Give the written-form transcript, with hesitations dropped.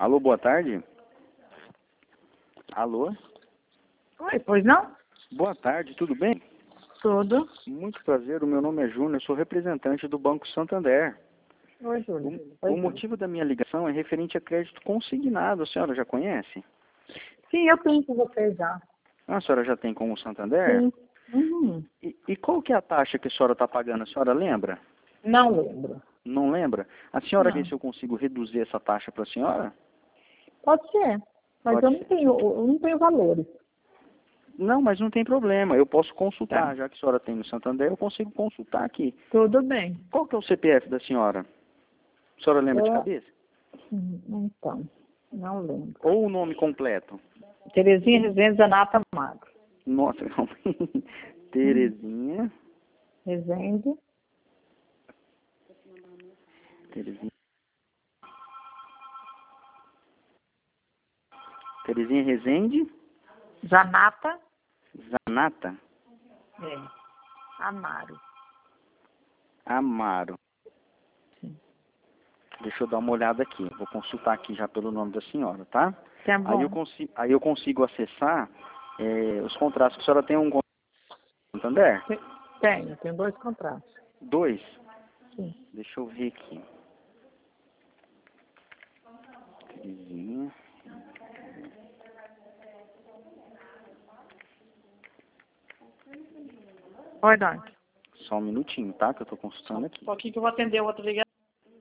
Alô, boa tarde. Alô? Oi, pois não? Boa tarde, tudo bem? Tudo. Muito prazer, o meu nome é Júnior, sou representante do Banco Santander. Oi, Júlio. O motivo da minha ligação é referente a crédito consignado. A senhora já conhece? Sim, eu tenho com você já. A senhora já tem com o Santander? Sim. Uhum. E qual que é a taxa que a senhora está pagando? A senhora lembra? Não lembro. Não lembra? A senhora Não. vê se eu consigo reduzir essa taxa para a senhora? Pode ser. Mas Pode eu ser. não tenho valores. Não, mas não tem problema, eu posso consultar. Tá. Já que a senhora tem no Santander, eu consigo consultar aqui. Tudo bem. Qual que é o CPF da senhora? A senhora lembra de Eu, cabeça? então, não lembro. Ou o nome completo? Terezinha Rezende Zanata Magro. Nossa, calma aí. Terezinha. Rezende. Terezinha. Terezinha Rezende. Zanata. Zanata. É. Amaro. Amaro. Sim. Deixa eu dar uma olhada aqui. Vou consultar aqui já pelo nome da senhora, tá? Tá bom. Aí eu consigo acessar os contratos. A senhora tem um contrato no Santander? Tenho 2 contratos. 2? Sim. Deixa eu ver aqui. Terezinha. Oi, Dante. Só um minutinho, tá? Que eu tô consultando aqui. Só que eu vou atender outra ligação.